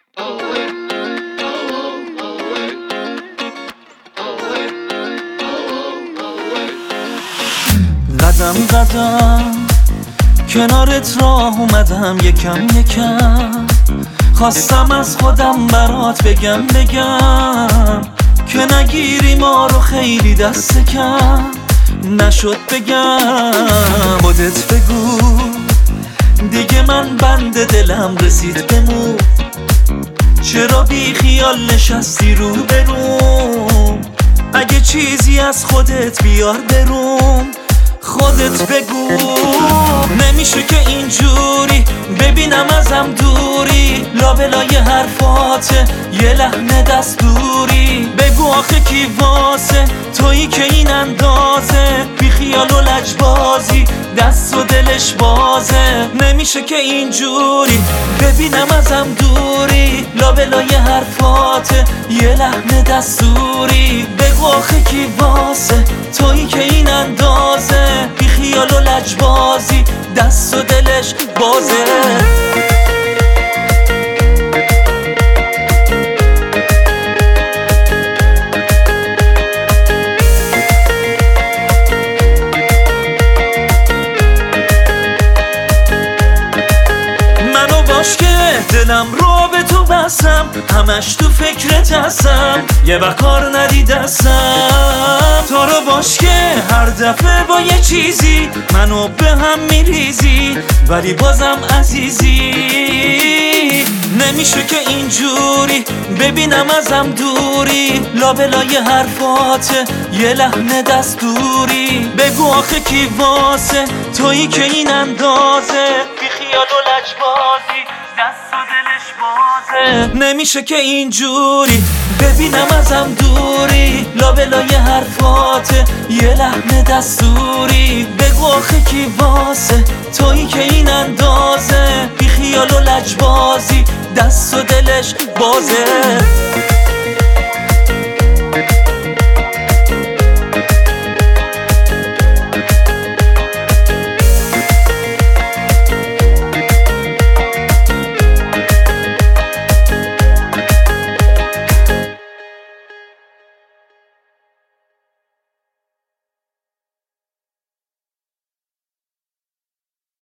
قدم قدم کنارت راه اومدم، یکم یکم خواستم از خودم برات بگم که نگیری ما رو خیلی دست کم نشد بگم. خودت بگو دیگه من بند دلم رسید بمون، چرا بی خیال نشستی رو بروم؟ اگه چیزی از خودت بیار بروم، خودت بگو. نمیشه که اینجوری ببینم ازم دوری، لابلای حرفات یه لحن دستوری. بگو آخه کی واسه تویی که این اندازه بی خیال و لجبازی دست و دلش بازه؟ نمیشه که اینجوری ببینم ازم دوری، لابلای حرفات یه لحن دستوری. بگو آخه کی واسه تویی که این اندازه بی خیال و لجبازی دست و دلش بازه؟ منو باش که دلم رو به تو بستم، همش تو فکرت هستم، یه وقت کار ندیدستم. تو رو باش که هر دفعه با یه چیزی منو به هم میریزی، ولی بازم عزیزی. نمیشه که اینجوری ببینم ازم دوری، لابلای حرفات یه لحن دستوری. بگو آخه کی واسه تویی که این اندازه بی خیال و لجبازی دست و دلش بازه؟ نمیشه که اینجوری ببینم ازم دوری، لابلای حرفات یه لحن دستوری. بگو آخه کی واسه تویی که این اندازه بی خیال و لجبازی دست و دلش بازه؟